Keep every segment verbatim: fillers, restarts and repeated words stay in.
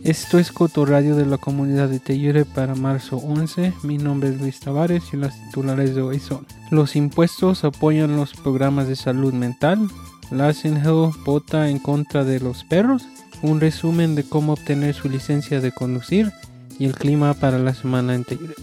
Esto es Cotorradio de la comunidad de Tellure para marzo once. Mi nombre es Luis Tavares y las titulares de hoy son: los impuestos apoyan los programas de salud mental, Lassen Hill vota en contra de los perros, un resumen de cómo obtener su licencia de conducir y el clima para la semana en Tellure.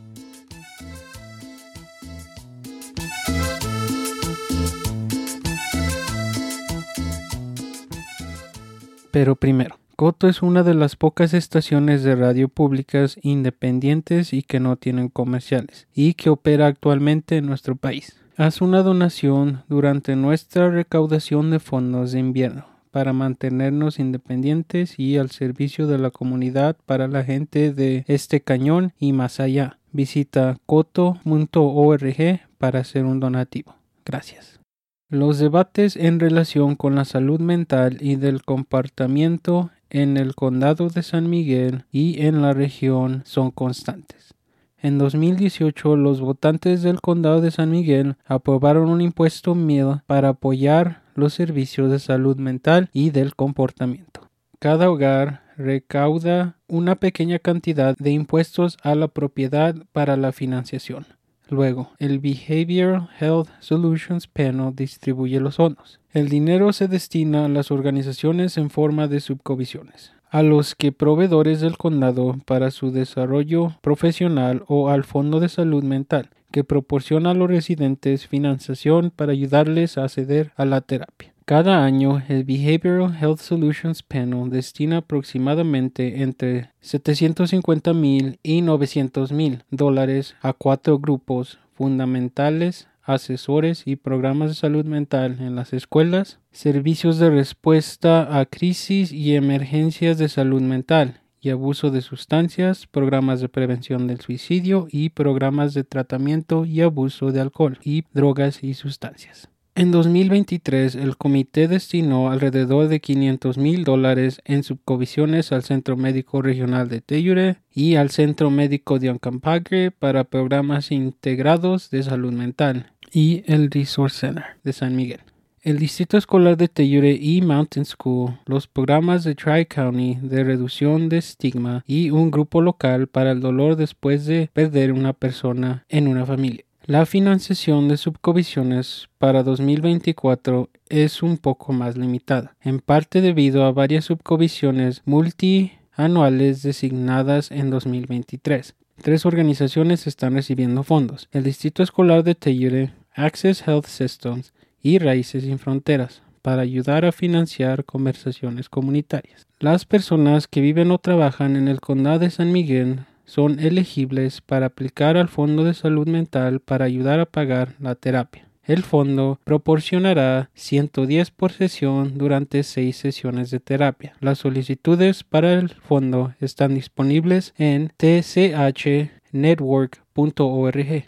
Pero primero, Coto es una de las pocas estaciones de radio públicas independientes y que no tienen comerciales, y que opera actualmente en nuestro país. Haz una donación durante nuestra recaudación de fondos de invierno para mantenernos independientes y al servicio de la comunidad para la gente de este cañón y más allá. Visita coto punto org para hacer un donativo. Gracias. Los debates en relación con la salud mental y del comportamiento en el condado de San Miguel y en la región son constantes. En dos mil dieciocho, los votantes del condado de San Miguel aprobaron un impuesto mil para apoyar los servicios de salud mental y del comportamiento. Cada hogar recauda una pequeña cantidad de impuestos a la propiedad para la financiación. Luego, el Behavioral Health Solutions Panel distribuye los fondos. El dinero se destina a las organizaciones en forma de subcomisiones, a los que proveedores del condado para su desarrollo profesional o al Fondo de Salud Mental, que proporciona a los residentes financiación para ayudarles a acceder a la terapia. Cada año, el Behavioral Health Solutions Panel destina aproximadamente entre setecientos cincuenta mil y novecientos mil dólares a cuatro grupos fundamentales, asesores y programas de salud mental en las escuelas, servicios de respuesta a crisis y emergencias de salud mental y abuso de sustancias, programas de prevención del suicidio y programas de tratamiento y abuso de alcohol y drogas y sustancias. En dos mil veintitrés, el comité destinó alrededor de quinientos mil dólares en subcomisiones al Centro Médico Regional de Tellure y al Centro Médico de Uncompahgre para programas integrados de salud mental y el Resource Center de San Miguel. El Distrito Escolar de Tellure y Mountain School, los programas de Tri-County de reducción de estigma y un grupo local para el dolor después de perder una persona en una familia. La financiación de subcomisiones para dos mil veinticuatro es un poco más limitada, en parte debido a varias subcomisiones multianuales designadas en dos mil veintitrés. Tres organizaciones están recibiendo fondos: el Distrito Escolar de Tellure, Access Health Systems y Raíces Sin Fronteras, para ayudar a financiar conversaciones comunitarias. Las personas que viven o trabajan en el condado de San Miguel son elegibles para aplicar al Fondo de Salud Mental para ayudar a pagar la terapia. El fondo proporcionará ciento diez por sesión durante seis sesiones de terapia. Las solicitudes para el fondo están disponibles en t c h network punto org.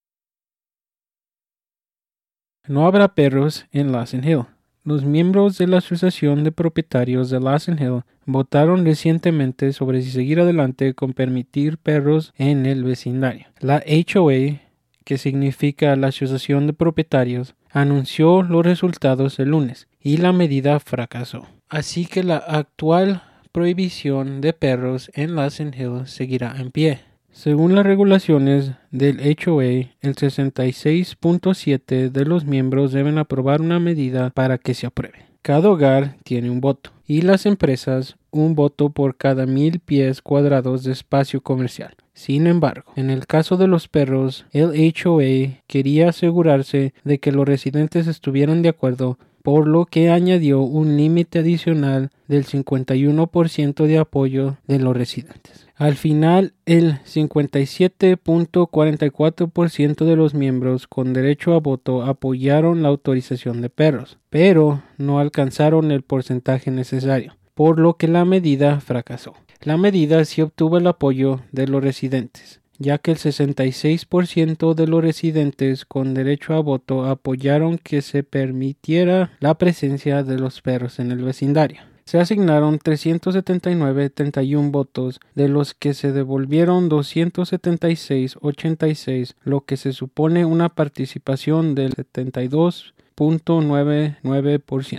No habrá perros en Lassen Hill. Los miembros de la Asociación de Propietarios de Lassen Hill votaron recientemente sobre si seguir adelante con permitir perros en el vecindario. La H O A, que significa la Asociación de Propietarios, anunció los resultados el lunes y la medida fracasó. Así que la actual prohibición de perros en Lassen Hill seguirá en pie. Según las regulaciones del H O A, el sesenta y seis punto siete de los miembros deben aprobar una medida para que se apruebe. Cada hogar tiene un voto y las empresas un voto por cada mil pies cuadrados de espacio comercial. Sin embargo, en el caso de los perros, el H O A quería asegurarse de que los residentes estuvieran de acuerdo, por lo que añadió un límite adicional del cincuenta y uno por ciento de apoyo de los residentes. Al final, el cincuenta y siete punto cuarenta y cuatro por ciento de los miembros con derecho a voto apoyaron la autorización de perros, pero no alcanzaron el porcentaje necesario, por lo que la medida fracasó. La medida sí obtuvo el apoyo de los residentes, ya que el sesenta y seis por ciento de los residentes con derecho a voto apoyaron que se permitiera la presencia de los perros en el vecindario. Se asignaron trescientos setenta y nueve punto treinta y uno votos, de los que se devolvieron doscientos setenta y seis punto ochenta y seis, lo que se supone una participación del setenta y dos punto noventa y nueve por ciento.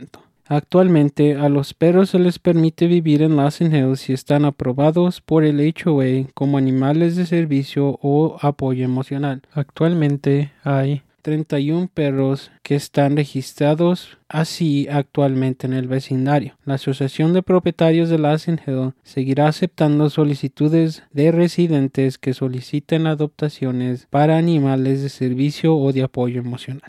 Actualmente, a los perros se les permite vivir en Lassen Hills si están aprobados por el H O A como animales de servicio o apoyo emocional. Actualmente hay treinta y uno perros que están registrados así actualmente en el vecindario. La Asociación de Propietarios de Lassen Hills seguirá aceptando solicitudes de residentes que soliciten adoptaciones para animales de servicio o de apoyo emocional.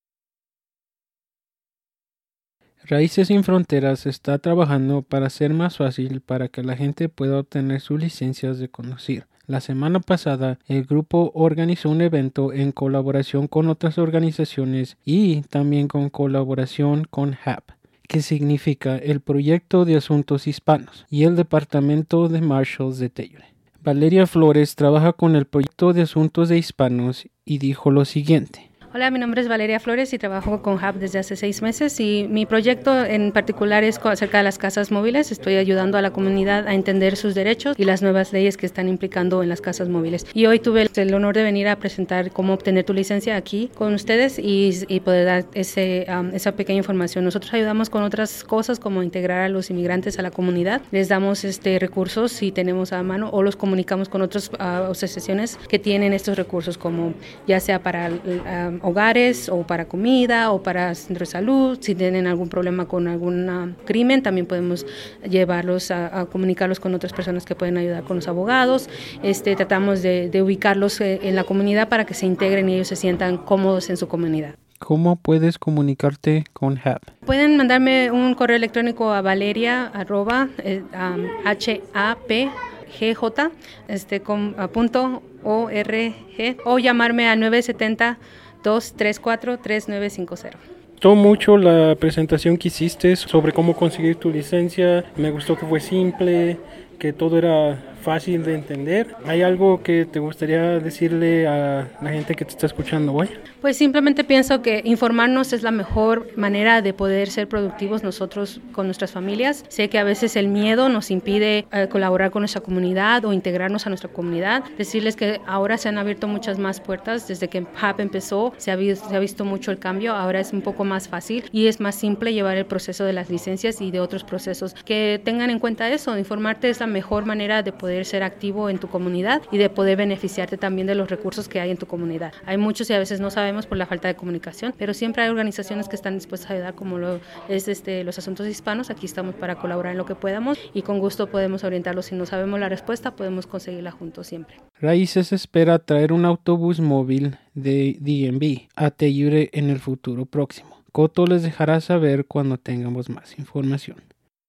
Raíces Sin Fronteras está trabajando para hacer más fácil para que la gente pueda obtener sus licencias de conducir. La semana pasada, el grupo organizó un evento en colaboración con otras organizaciones y también con colaboración con H A P, que significa el Proyecto de Asuntos Hispanos, y el Departamento de Marshals de Tellure. Valeria Flores trabaja con el Proyecto de Asuntos de Hispanos y dijo lo siguiente. Hola, mi nombre es Valeria Flores y trabajo con H A P desde hace seis meses y mi proyecto en particular es acerca de las casas móviles. Estoy ayudando a la comunidad a entender sus derechos y las nuevas leyes que están implicando en las casas móviles. Y hoy tuve el honor de venir a presentar cómo obtener tu licencia aquí con ustedes y, y poder dar ese, um, esa pequeña información. Nosotros ayudamos con otras cosas como integrar a los inmigrantes a la comunidad. Les damos este, recursos si tenemos a mano o los comunicamos con otras uh, asociaciones que tienen estos recursos como ya sea para um, hogares o para comida o para centro de salud. Si tienen algún problema con algún crimen, también podemos llevarlos a, a comunicarlos con otras personas que pueden ayudar con los abogados. Este, tratamos de, de ubicarlos en la comunidad para que se integren y ellos se sientan cómodos en su comunidad. ¿Cómo puedes comunicarte con H A P? Pueden mandarme un correo electrónico a valeria arroba eh, um, h a p g j este, com, a punto org o llamarme a nueve siete cero dos tres cuatro tres nueve cinco cero. Me gustó mucho la presentación que hiciste sobre cómo conseguir tu licencia. Me gustó que fue simple, que todo era fácil de entender. ¿Hay algo que te gustaría decirle a la gente que te está escuchando hoy? Pues simplemente pienso que informarnos es la mejor manera de poder ser productivos nosotros con nuestras familias. Sé que a veces el miedo nos impide eh, colaborar con nuestra comunidad o integrarnos a nuestra comunidad. Decirles que ahora se han abierto muchas más puertas. Desde que H A P empezó se ha, visto, se ha visto mucho el cambio. Ahora es un poco más fácil y es más simple llevar el proceso de las licencias y de otros procesos. Que tengan en cuenta eso. Informarte es la mejor manera de poder ser activo en tu comunidad y de poder beneficiarte también de los recursos que hay en tu comunidad. Hay muchos y a veces no sabemos por la falta de comunicación, pero siempre hay organizaciones que están dispuestas a ayudar, como lo es este, los asuntos hispanos. Aquí estamos para colaborar en lo que podamos y con gusto podemos orientarlos. Si no sabemos la respuesta, podemos conseguirla juntos siempre. Raíces espera traer un autobús móvil de D M V a Tellure en el futuro próximo. Coto les dejará saber cuando tengamos más información.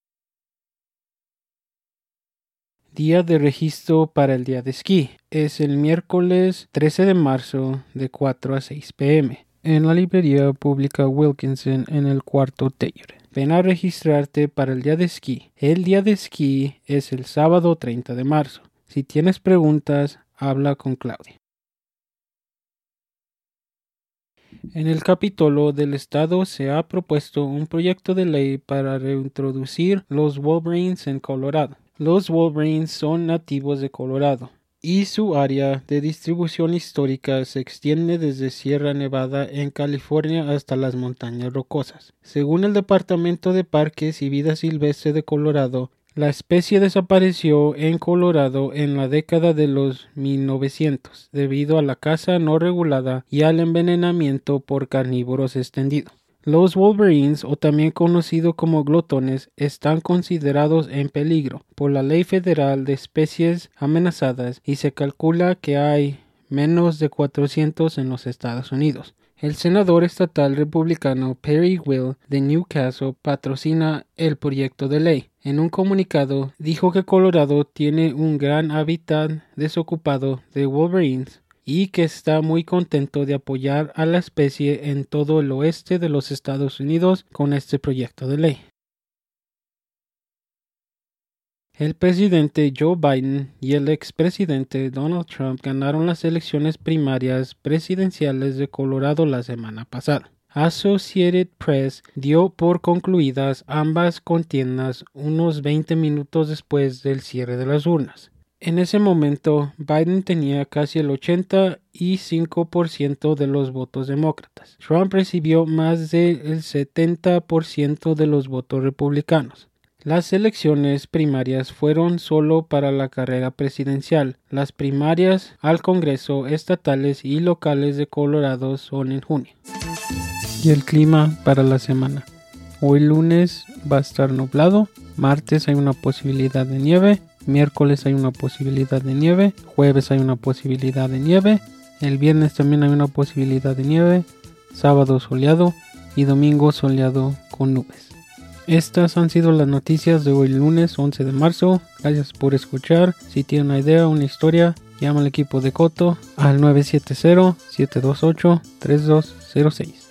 Día de registro para el día de esquí. Es el miércoles trece de marzo de cuatro a seis p m en la librería pública Wilkinson en el cuarto Tellure. Ven a registrarte para el día de esquí. El día de esquí es el sábado treinta de marzo. Si tienes preguntas, habla con Claudia. En el Capitolio del Estado se ha propuesto un proyecto de ley para reintroducir los Wolverines en Colorado. Los Wolverines son nativos de Colorado y su área de distribución histórica se extiende desde Sierra Nevada en California hasta las Montañas Rocosas. Según el Departamento de Parques y Vida Silvestre de Colorado, la especie desapareció en Colorado en la década de los mil novecientos debido a la caza no regulada y al envenenamiento por carnívoros extendido. Los Wolverines, o también conocidos como glotones, están considerados en peligro por la Ley Federal de Especies Amenazadas y se calcula que hay menos de cuatrocientos en los Estados Unidos. El senador estatal republicano Perry Will de Newcastle patrocina el proyecto de ley. En un comunicado dijo que Colorado tiene un gran hábitat desocupado de Wolverines y que está muy contento de apoyar a la especie en todo el oeste de los Estados Unidos con este proyecto de ley. El presidente Joe Biden y el expresidente Donald Trump ganaron las elecciones primarias presidenciales de Colorado la semana pasada. Associated Press dio por concluidas ambas contiendas unos veinte minutos después del cierre de las urnas. En ese momento, Biden tenía casi el ochenta y cinco por ciento de los votos demócratas. Trump recibió más del setenta por ciento de los votos republicanos. Las elecciones primarias fueron solo para la carrera presidencial. Las primarias al Congreso estatales y locales de Colorado son en junio. Y el clima para la semana. Hoy lunes va a estar nublado, martes hay una posibilidad de nieve, miércoles hay una posibilidad de nieve, jueves hay una posibilidad de nieve, el viernes también hay una posibilidad de nieve, sábado soleado y domingo soleado con nubes. Estas han sido las noticias de hoy lunes once de marzo. Gracias por escuchar. Si tiene una idea o una historia, llama al equipo de Coto al nueve siete cero, siete dos ocho, tres dos cero seis.